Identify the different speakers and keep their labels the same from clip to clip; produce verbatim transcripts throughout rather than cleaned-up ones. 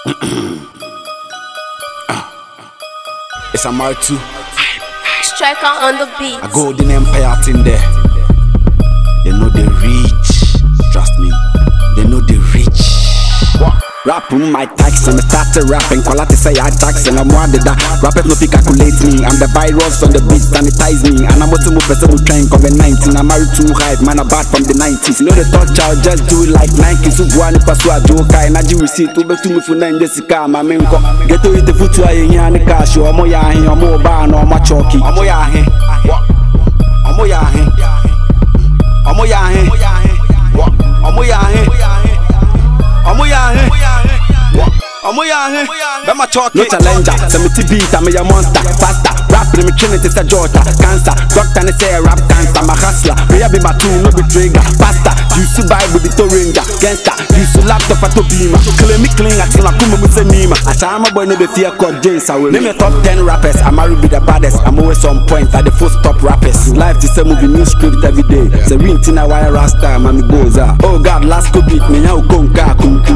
Speaker 1: It's a Martu.
Speaker 2: Striker on the beat.
Speaker 1: A golden empire in there. They know they reach. Trust me. They know they reach. Rap on my tax and I started rapping. Quality say I tax and I'm one that rappers no fit calculate me. I'm the virus on the beat, sanitize me. And I'm what to move person who trying COVID nineteen. I'm married to hype, man, I'm bad from the nineties. You know the touch I'll just do it like Nike. So go on if I saw a joke, I energy receipt. Over to me for nine Jessica, my main co. Get to it the foot to a yen and the cash. Or more yahin, or more bar, or more chalky. Or more yahin. Or more yahin. Or more yahin. Or more yahin. Omo ya he, omo ya he, be my chalky. No challenger, so me beat, I'm a monster, faster. Rap me trinity is a jota, cancer. Doctor say rap cancer, my hustler. Me be my tool, no be trigger, faster. Used to buy with the Toringa, gangster. Used to laptop at Obima. Claim me clean, I tell my kuma with Nima. I tell my boy no be fear called James. I will name me top ten rappers. I'm married with the baddest. I'm always on point at the first top rappers. Life is a movie, new script every day. So we in a wire rasta, man goes out. Oh God, last go beat me now conka.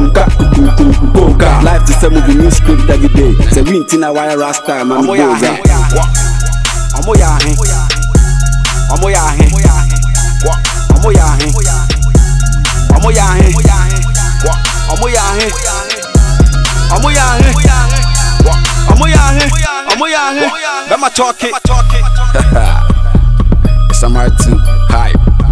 Speaker 1: Life is a movie, new script every day. So we in a wire rasta, man goes out. Omo ya he, omo ya he, omo ya he, omo ya he, omo ya he, omo ya he, omo ya he, omo ya he. Be my chalky. It's a Martu hype.